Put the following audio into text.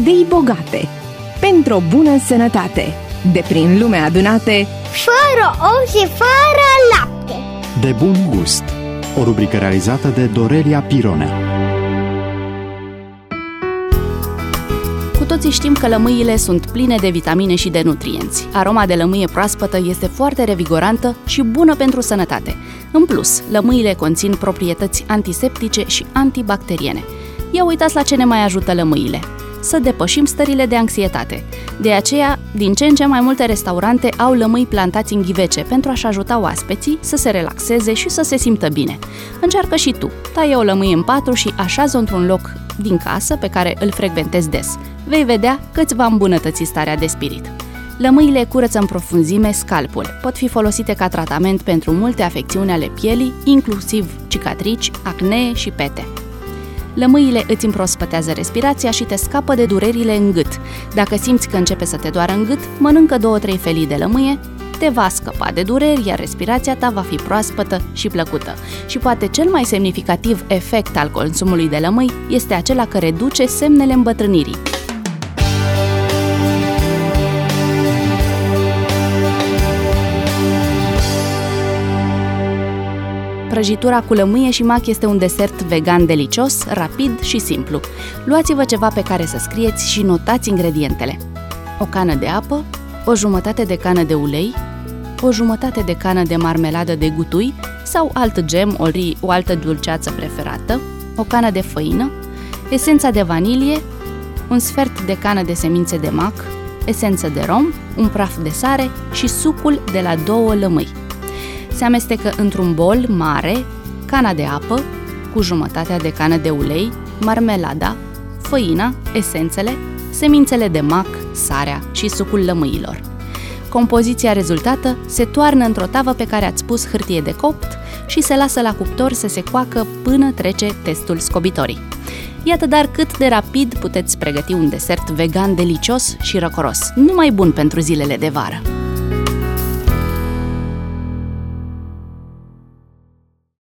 idei bogate, pentru o bună sănătate, de prin lume adunate, fără ou și fără lapte. De bun gust. O rubrică realizată de Dorelia Pirone. Cu toții știm că lămâile sunt pline de vitamine și de nutrienți. Aroma de lămâie proaspătă este foarte revigorantă și bună pentru sănătate. În plus, lămâile conțin proprietăți antiseptice și antibacteriene. Ia uitați la ce ne mai ajută lămâile: să depășim stările de anxietate. De aceea, din ce în ce mai multe restaurante au lămâi plantați în ghivece pentru a-și ajuta oaspeții să se relaxeze și să se simtă bine. Încearcă și tu, taie o lămâie în patru și așează-o într-un loc din casă pe care îl frecventezi des. Vei vedea că îți va îmbunătăți starea de spirit. Lămâile curăță în profunzime scalpul. Pot fi folosite ca tratament pentru multe afecțiuni ale pielii, inclusiv cicatrici, acnee și pete. Lămâile îți împrospătează respirația și te scapă de durerile în gât. Dacă simți că începe să te doară în gât, mănâncă 2-3 felii de lămâie, te va scăpa de dureri, iar respirația ta va fi proaspătă și plăcută. Și poate cel mai semnificativ efect al consumului de lămâi este acela că reduce semnele îmbătrânirii. Prăjitura cu lămâie și mac este un desert vegan delicios, rapid și simplu. Luați-vă ceva pe care să scrieți și notați ingredientele: o cană de apă, o jumătate de cană de ulei, o jumătate de cană de marmeladă de gutui sau alt gem ori o altă dulceață preferată, o cană de făină, esența de vanilie, un sfert de cană de semințe de mac, esență de rom, un praf de sare și sucul de la 2 lămâi. Se amestecă într-un bol mare cana de apă cu jumătatea de cană de ulei, marmelada, făina, esențele, semințele de mac, sarea și sucul lămâilor. Compoziția rezultată se toarnă într-o tavă pe care ați pus hârtie de copt și se lasă la cuptor să se coacă până trece testul scobitorii. Iată dar cât de rapid puteți pregăti un desert vegan delicios și răcoros, numai bun pentru zilele de vară.